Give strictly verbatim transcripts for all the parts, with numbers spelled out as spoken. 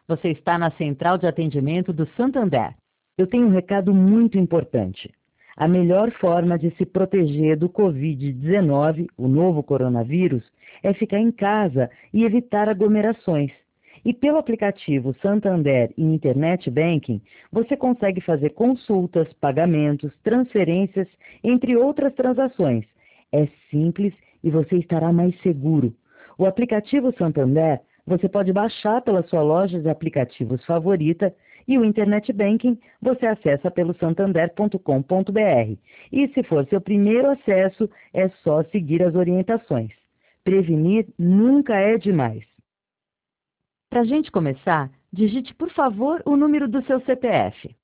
Você está na central de atendimento do Santander. Eu tenho um recado muito importante. A melhor forma de se proteger do covid dezenove, o novo coronavírus, é ficar em casa e evitar aglomerações. E pelo aplicativo Santander e Internet Banking, você consegue fazer consultas, pagamentos, transferências, entre outras transações. É simples e você estará mais seguro. O aplicativo Santander você pode baixar pela sua loja de aplicativos favorita e o Internet Banking você acessa pelo santander ponto com ponto br. E se for seu primeiro acesso, é só seguir as orientações. Prevenir nunca é demais. Para a gente começar, digite, por favor, o número do seu C P F.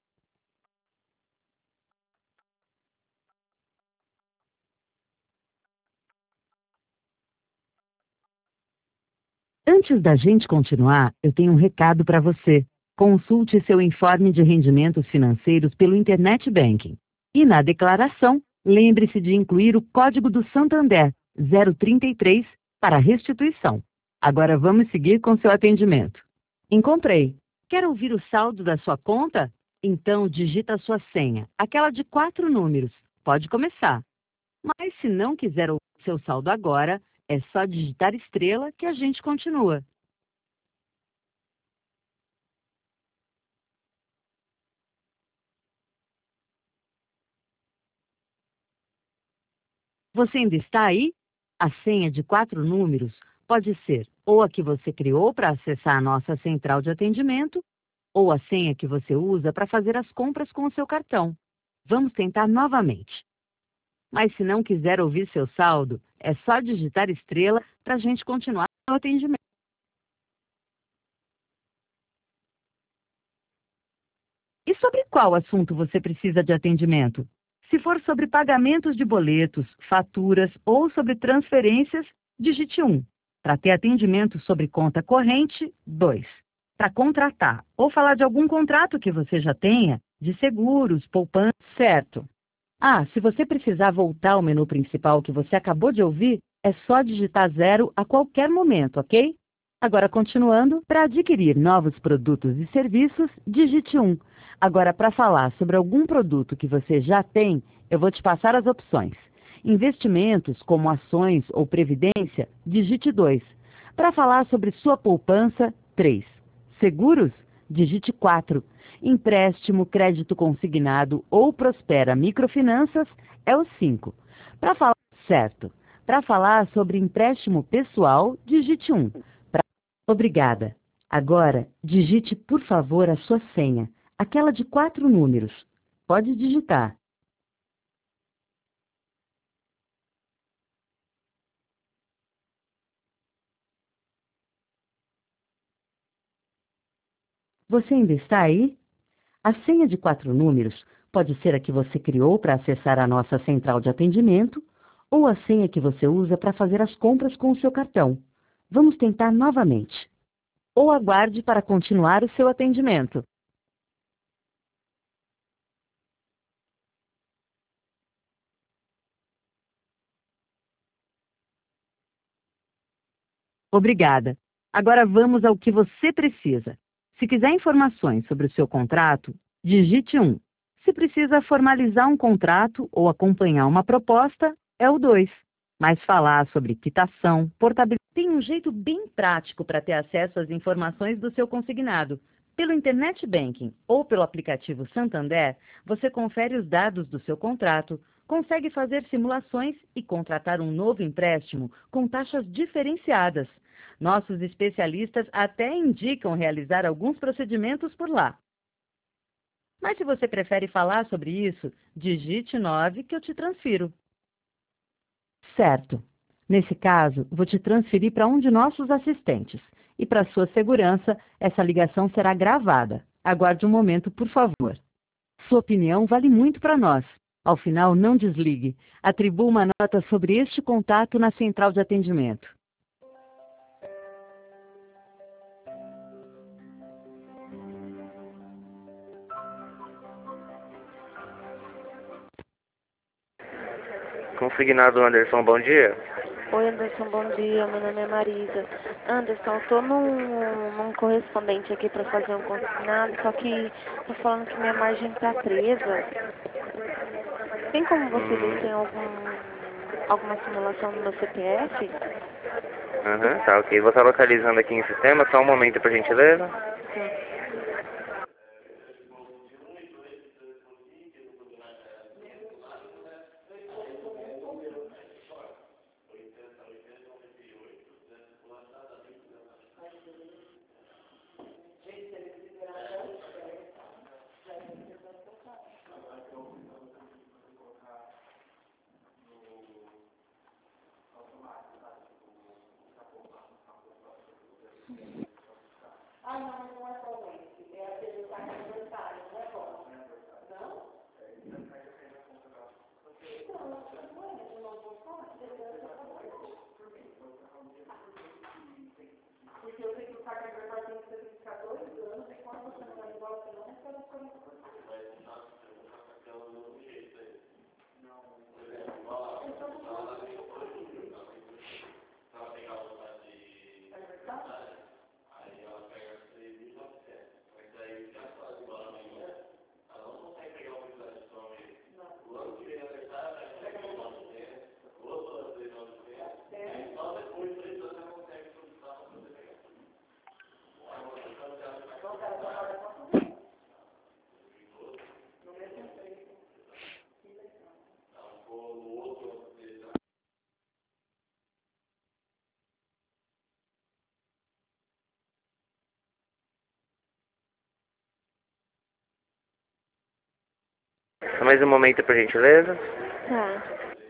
Antes da gente continuar, eu tenho um recado para você. Consulte seu informe de rendimentos financeiros pelo Internet Banking. E na declaração, lembre-se de incluir o código do Santander, zero trinta e três, para restituição. Agora vamos seguir com seu atendimento. Encontrei. Quer ouvir o saldo da sua conta? Então digita a sua senha, aquela de quatro números. Pode começar. Mas se não quiser ouvir seu saldo agora, é só digitar estrela que a gente continua. Você ainda está aí? A senha de quatro números pode ser ou a que você criou para acessar a nossa central de atendimento, ou a senha que você usa para fazer as compras com o seu cartão. Vamos tentar novamente. Mas se não quiser ouvir seu saldo, é só digitar estrela para a gente continuar o atendimento. E sobre qual assunto você precisa de atendimento? Se for sobre pagamentos de boletos, faturas ou sobre transferências, digite um. Para ter atendimento sobre conta corrente, dois. Para contratar ou falar de algum contrato que você já tenha, de seguros, poupança, certo. Ah, se você precisar voltar ao menu principal que você acabou de ouvir, é só digitar zero a qualquer momento, ok? Agora, continuando, para adquirir novos produtos e serviços, digite um. Agora, para falar sobre algum produto que você já tem, eu vou te passar as opções. Investimentos, como ações ou previdência, digite dois. Para falar sobre sua poupança, três. Seguros? Digite quatro. Empréstimo, crédito consignado ou Prospera Microfinanças é o cinco. Para falar certo. Para falar sobre empréstimo pessoal, digite um. Pra... Obrigada. Agora, digite, por favor, a sua senha, aquela de quatro números. Pode digitar. Você ainda está aí? A senha de quatro números pode ser a que você criou para acessar a nossa central de atendimento ou a senha que você usa para fazer as compras com o seu cartão. Vamos tentar novamente. Ou aguarde para continuar o seu atendimento. Obrigada. Agora vamos ao que você precisa. Se quiser informações sobre o seu contrato, digite um. Se precisa formalizar um contrato ou acompanhar uma proposta, é o dois. Mas falar sobre quitação, portabilidade... Tem um jeito bem prático para ter acesso às informações do seu consignado. Pelo Internet Banking ou pelo aplicativo Santander, você confere os dados do seu contrato, consegue fazer simulações e contratar um novo empréstimo com taxas diferenciadas. Nossos especialistas até indicam realizar alguns procedimentos por lá. Mas se você prefere falar sobre isso, digite nove que eu te transfiro. Certo. Nesse caso, vou te transferir para um de nossos assistentes. E para sua segurança, essa ligação será gravada. Aguarde um momento, por favor. Sua opinião vale muito para nós. Ao final, não desligue. Atribua uma nota sobre este contato na central de atendimento. Consignado Anderson, bom dia. Oi, Anderson, bom dia. Meu nome é Marisa. Anderson, eu tô num, num correspondente aqui para fazer um consignado, só que tô falando que minha margem tá presa. Tem como você ver se tem Hum, algum, alguma simulação no meu C P F? aham, tá, ok. Vou estar localizando aqui em sistema, só um momento, por gentileza. Sim. Só mais um momento, por gentileza. Tá.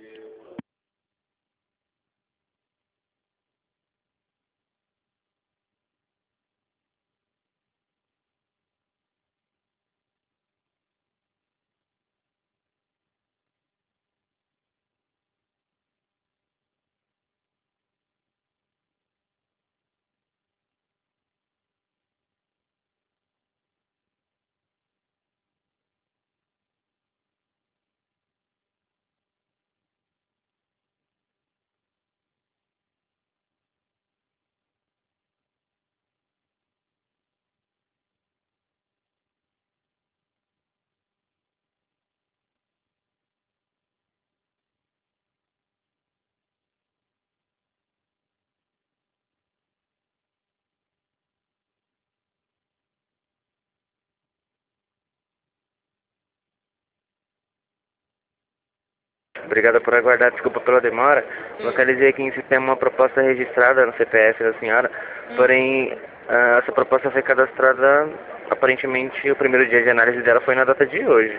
Obrigado por aguardar, desculpa pela demora. Hum. Localizei aqui em sistema uma proposta registrada no C P F da senhora, Hum. porém, ah, essa proposta foi cadastrada, aparentemente, o primeiro dia de análise dela foi na data de hoje.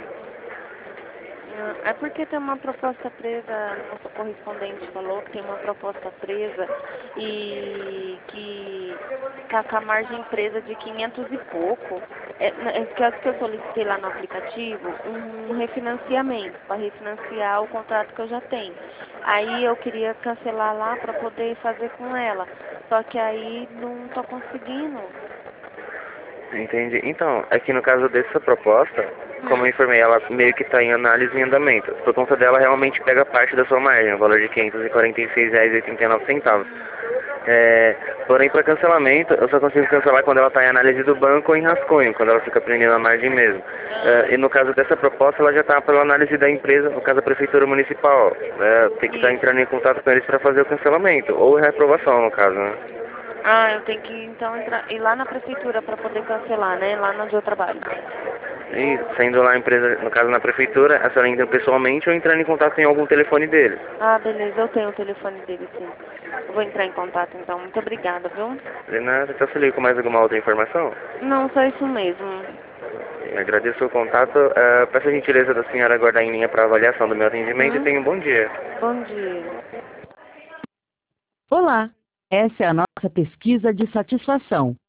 Ah, É porque tem uma proposta presa, nosso correspondente falou que tem uma proposta presa e que tá com a margem presa de quinhentos e pouco. É, é que é que eu solicitei lá no aplicativo um refinanciamento, para refinanciar o contrato que eu já tenho. Aí eu queria cancelar lá para poder fazer com ela. Só que aí não tô conseguindo. Entendi. Então, aqui no caso dessa proposta, como eu Hum. informei, ela meio que está em análise em andamento. Por conta dela, realmente pega parte da sua margem, o valor de quinhentos e quarenta e seis reais e oitenta e nove centavos. É, porém, para cancelamento, eu só consigo cancelar quando ela está em análise do banco ou em rascunho, quando ela fica prendendo a margem mesmo. Ah, É, e no caso dessa proposta, ela já está pela análise da empresa, no caso a Prefeitura Municipal. É, tem que estar isso. entrando em contato com eles para fazer o cancelamento, ou reaprovação, no caso, né? Ah, eu tenho que então entrar, ir lá na prefeitura para poder cancelar, né? Lá onde eu trabalho. E sendo lá a empresa, no caso na prefeitura, a senhora entra pessoalmente ou entrando em contato em algum telefone dele. Ah, beleza, eu tenho o telefone dele, sim. Eu vou entrar em contato então. Muito obrigada, viu? De nada, então se liga com mais alguma outra informação. Não, só isso mesmo. Agradeço o contato. Uh, peço a gentileza da senhora aguardar em linha para avaliação do meu atendimento e Hum? tenha um bom dia. Bom dia. Olá! Essa é a nossa pesquisa de satisfação.